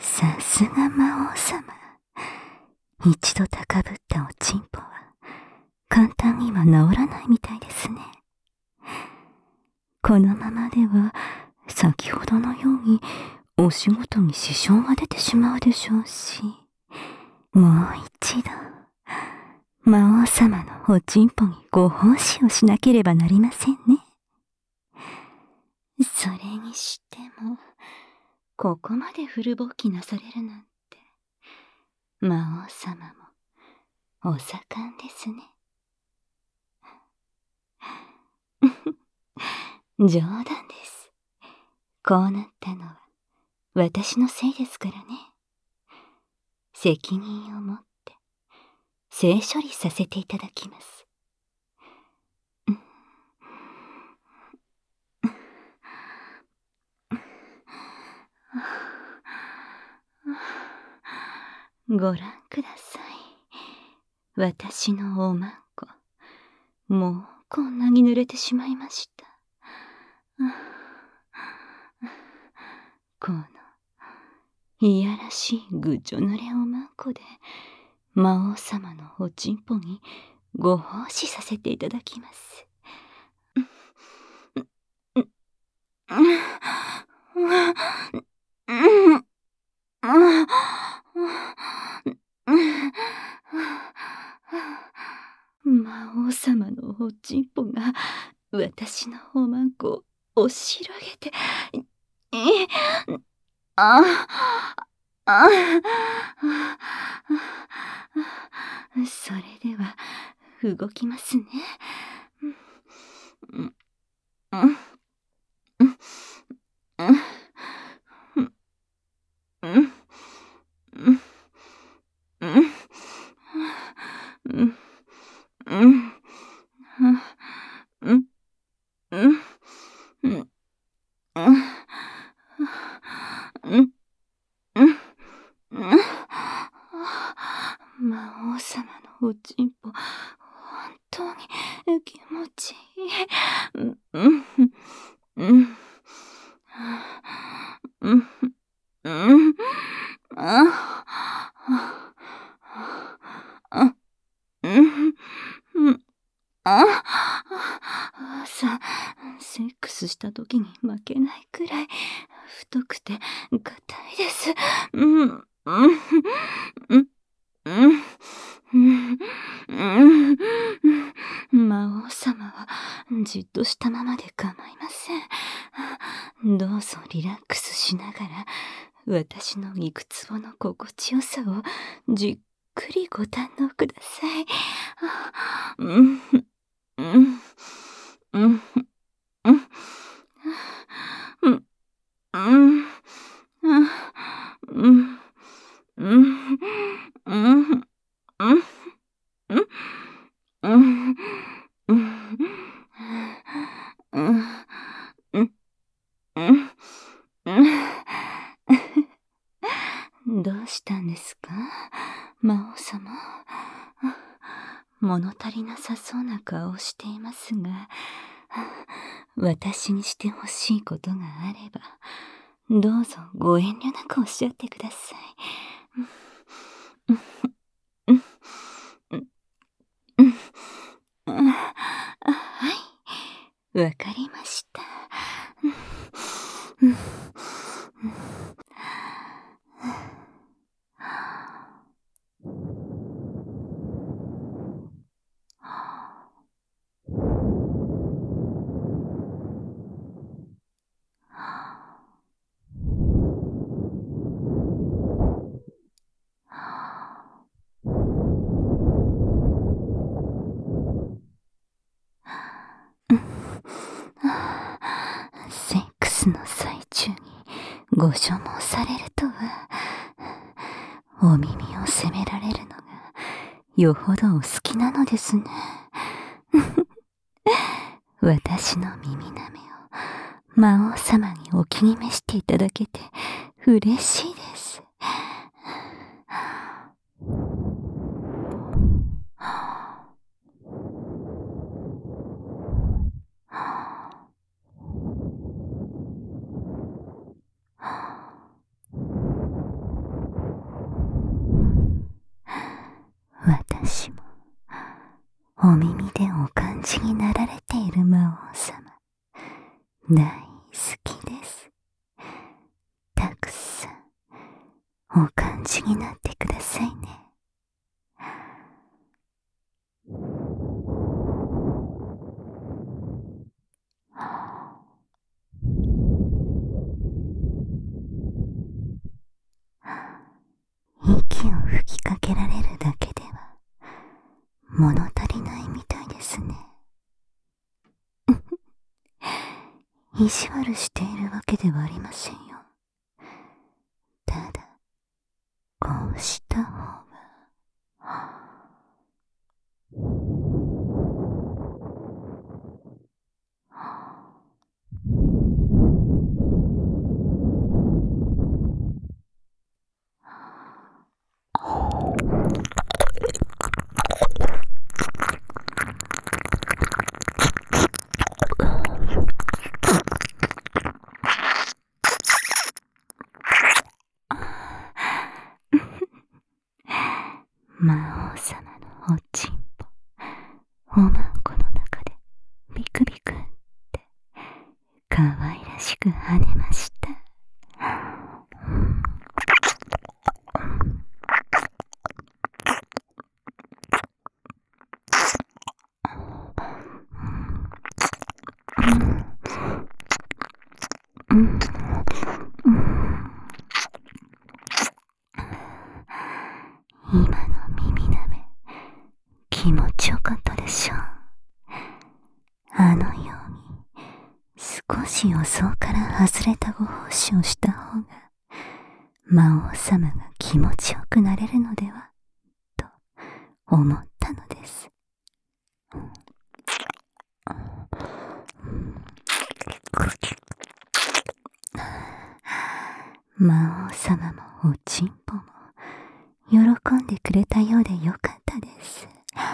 さすが魔王様。一度高ぶったおちんぽは簡単には治らないみたいですね。このままでは先ほどのようにお仕事に支障が出てしまうでしょうし、もう一度魔王様のおちんぽにご奉仕をしなければなりませんね。それにしてもここまでフル勃起なされるなんて、魔王様もお盛んですね。冗談です。こうなったのは私のせいですからね。責任を持って性処理させていただきます。ご覧ください。私のおまんこ、もうこんなに濡れてしまいました。このいやらしいぐちょ濡れおまんこで魔王様のおちんぽにご奉仕させていただきます。魔王様のおちんぽが私のおまんこを押し広げて、それでは動きますね。魔王様のおちんぽ、本当に気持ちいい。セックスした時に負けないくらい太くて硬いです。魔王様はじっとしたままで構いません。どうぞリラックスしながら私の幾つぼの心地よさをじっくりご堪能ください。どうしたんですか、魔王様。物足りなさそうな顔をしていますが、私にしてほしいことがあればどうぞご遠慮なくおっしゃってください。はい、わかりました。セックスの最中にご所望されるとは、お耳を責められるのがよほどお好きなのですね。私の耳なめを魔王様にお気に召していただけて嬉しいです。 お耳でお感じになられている魔王様、大好きです。たくさんお感じになってくださいね。息を吹きかけられるだけでは物足りないみたいですね。意地悪しているわけではありませんよ。ただ、こうした方が。魔王様のおちんぽ、おまんこの中でビクビクって可愛らしく跳ねました。今の耳なめ、気持ちよかったでしょう。あのように少し予想から外れたご奉仕をした方が魔王様が気持ちよくなれるのではと思ったのです。魔王様もおちんぽも喜んでくれたようでよかったです。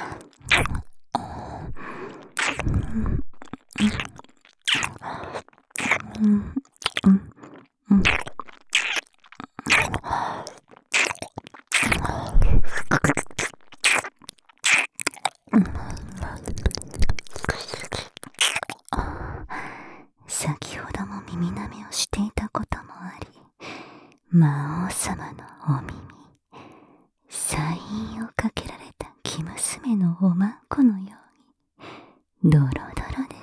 先ほども耳なめをしていたこともあり、魔王様のお耳、サインをかけられた生娘のおまんこのようにドロドロです。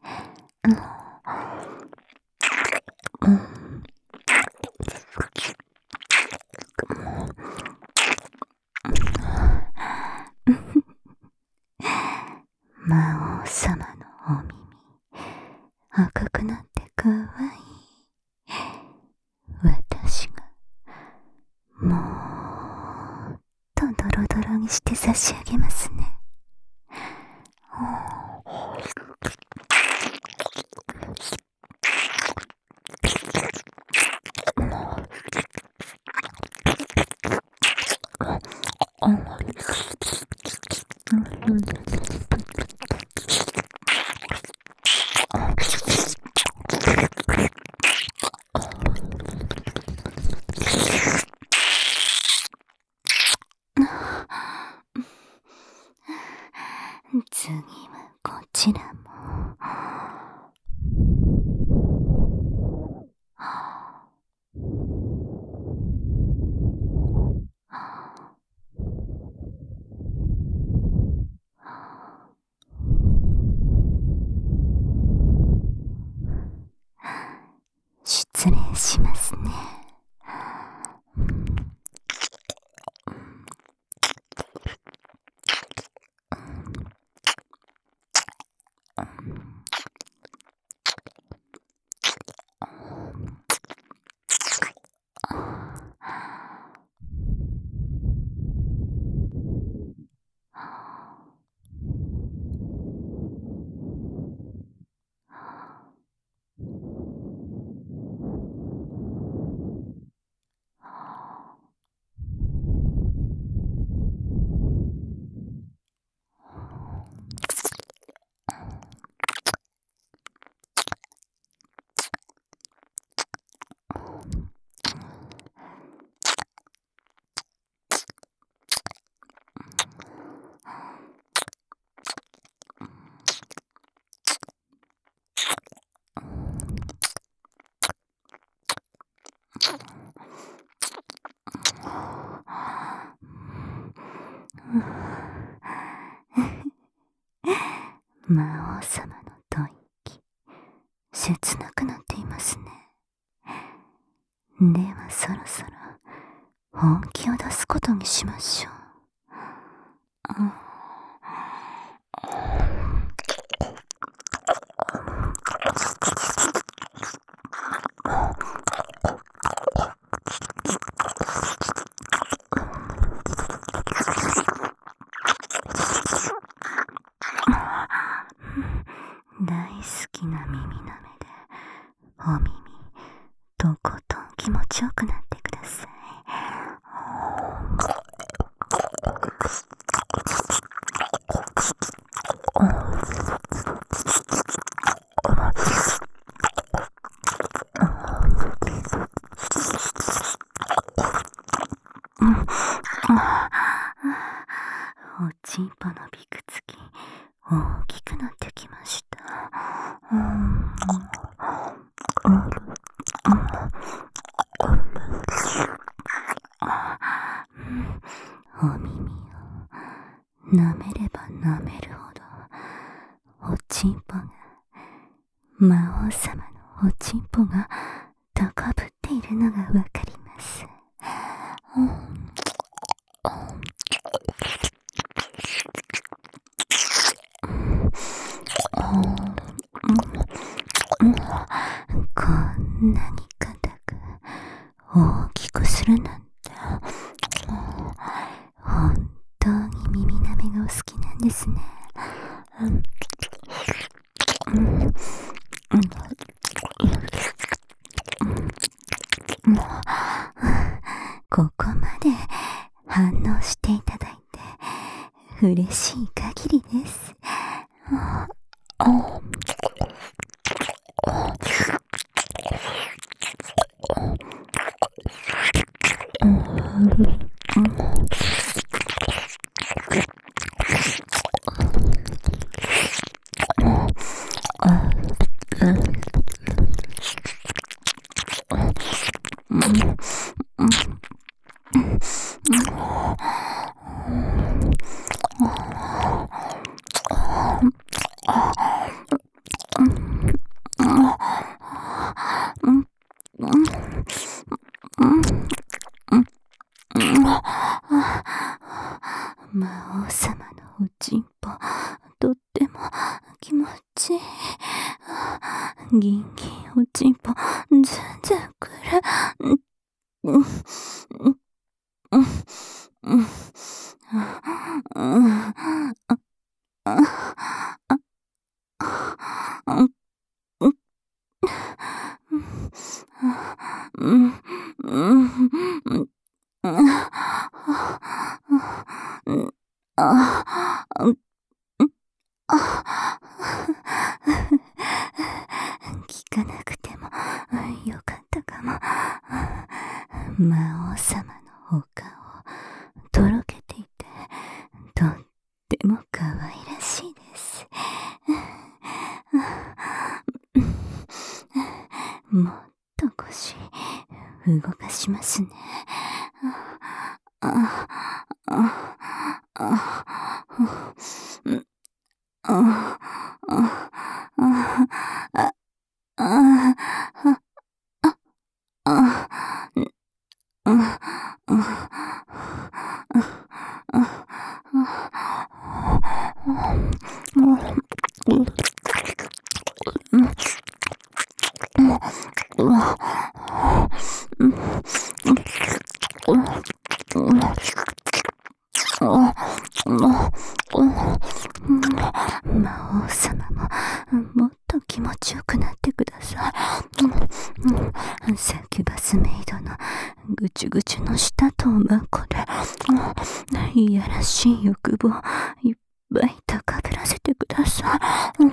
魔王様のお耳、赤くなってかわいい。私がもっとドロドロにして差し上げますね。次はこちらも。失礼しますね。 魔王様の吐息、切なくなっていますね。ではそろそろ本気を出すことにしましょう。大好きな耳なめでお耳とことん気持ちよくなってください。おちんぽのびくつき大きくなってきました。お耳を舐めれば舐めるほどおちんぽが、魔王様のおちんぽが高ぶっているのがわかります。こんなに硬く大きくするなんて、本当に耳なめがお好きなんですね。ここまで反応していただいて嬉しい限りです。魔王様のおちんぽ、とっても気持ちいい。ギンギンおちんぽ、全然くる。聞かなくてもよかったかも。魔王様のお顔とろけていてとっても可愛らしいです。もっと腰動かしますね。魔王様ももっと気持ちよくなってください。サキュバスメイドのぐちゅぐちゅの舌とおまこでいやらしい欲望いっぱい高ぶらせてください。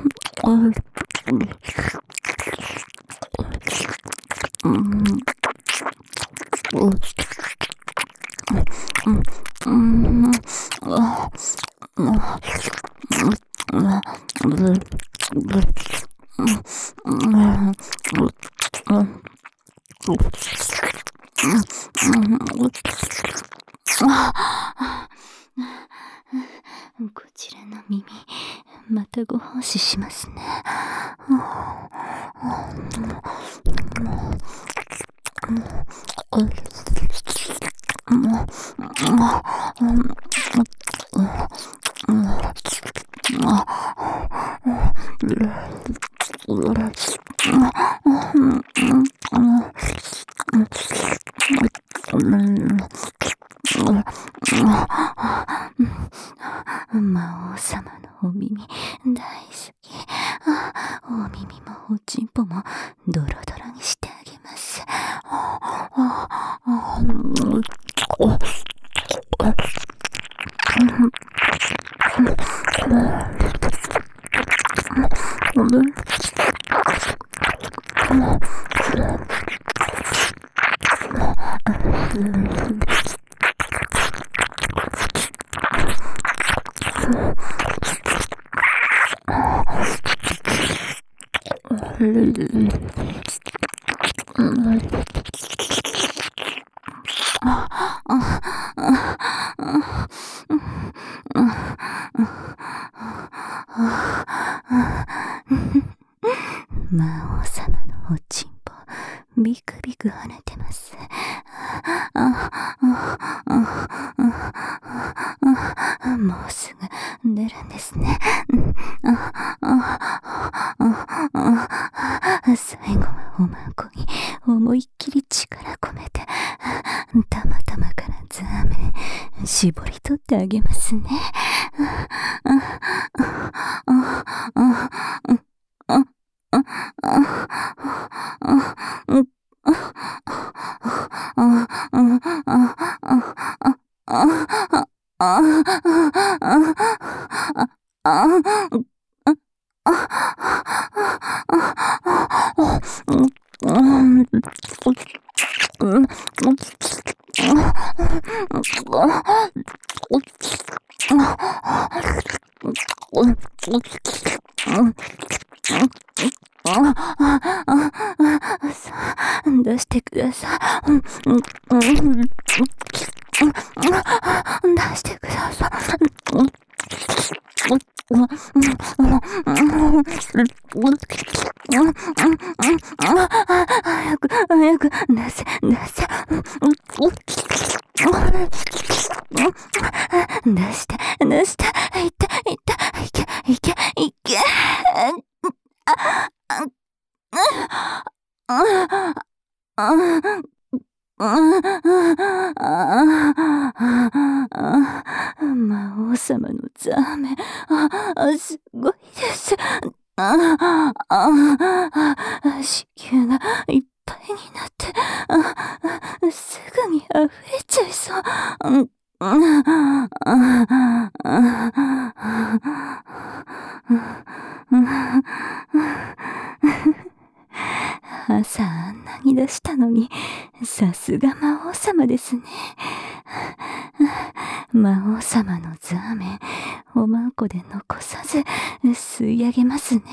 こちらの耳、またご奉仕魔王様のお耳大好き。お耳もおちんぽもドロドロにしてあげます。魔王様のおちんぽビクビク跳ねてます。もうすぐ出るんですね。最後はおまんこに思いっきり力込めてたまたまからザーメン絞り取ってあげますね。出してください。出してください。早く出せ。出して。いけ。魔王様のザーメン、すごいです。子宮がいっぱいになって、すぐに溢れちゃいそう。朝あんなに出したのに、さすが魔王様ですね。魔王様のザーメン、おまんこで残さず吸い上げますね。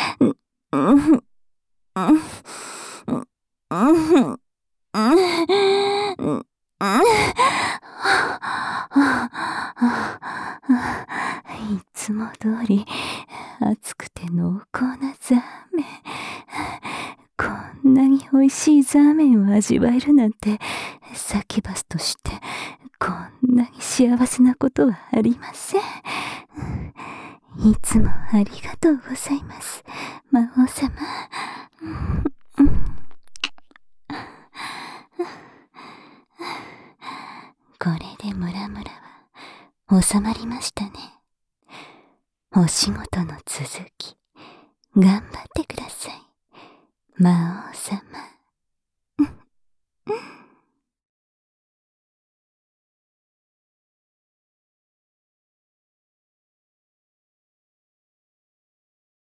いつも通り熱くて濃厚なザーメン。こんなに美味しいザーメンを味わえるなんて、サキュバスとしてこんなに幸せなことはありません。いつもありがとうございます、魔王様。これでムラムラは収まりましたね。お仕事の続き頑張ってください、魔王様。